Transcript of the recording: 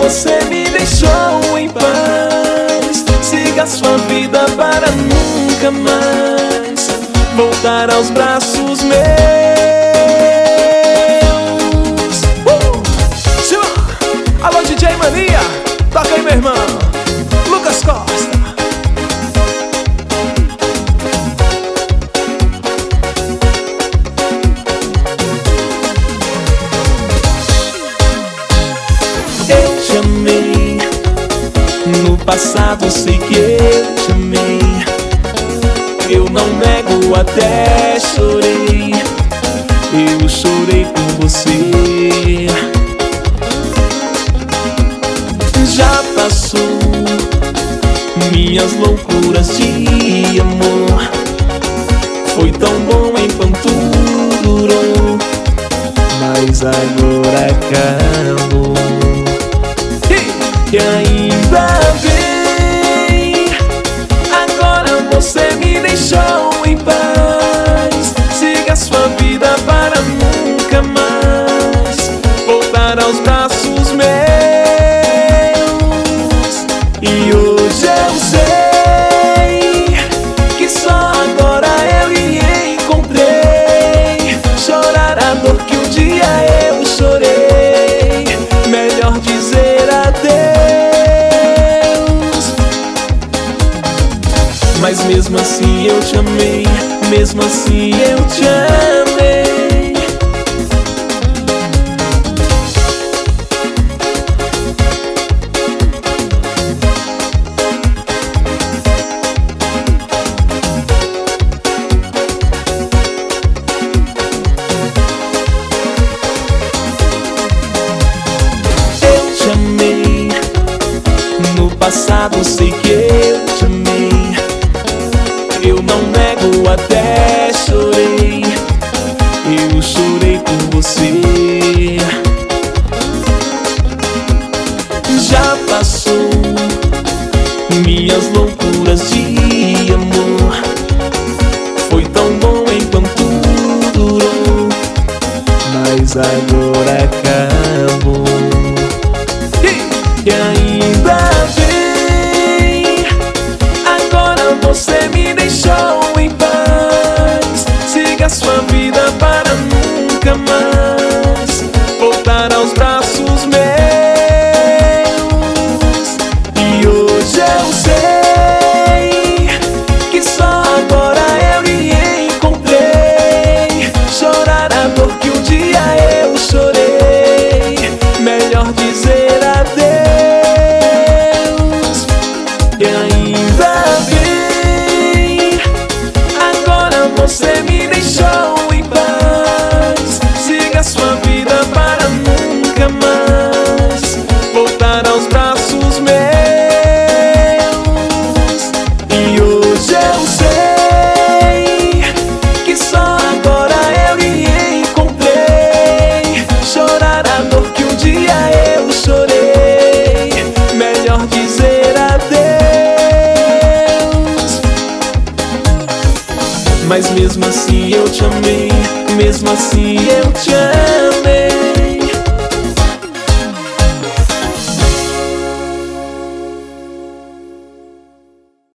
você me deixou em paz. Siga sua vida para nunca mais voltar aos braços meus. Alô, DJ Mania, toca aí, meu irmão Lucas Costa. Eu te amei, no passado sei que eu te amei. Eu não nego, até chorei. Eu chorei por você. Já passou minhas loucuras de amor. Foi tão bom enquanto durou, mas agora acabou. E ainda bem, agora você me deixou em paz. Siga sua vida para nunca mais voltar aos braços meus. E hoje eu sei que só agora eu lhe encontrei. Chorar a dor que um dia eu chorei, melhor dizer adeus. Mas mesmo assim eu te amei, mesmo assim eu te amei. Eu te amei, no passado sei que eu te amei. Eu não nego, até chorei. Eu chorei por você. Já passou minhas loucuras de amor. Foi tão bom enquanto durou, mas agora acabou. E ainda bem, agora você me deixou em paz. Siga sua vida para nunca mais voltar aos braços meus. E hoje eu sei que só agora eu lhe encontrei. Chorar a dor que um dia eu chorei, melhor dizer adeus. E ainda bem, agora você me deixou em paz. Siga sua vida para nunca mais voltar aos braços meus. E hoje eu sei que só agora eu lhe encontrei. Chorar a dor que um dia eu chorei, melhor dizer adeus. Mas mesmo assim eu te amei, mesmo assim eu te amei.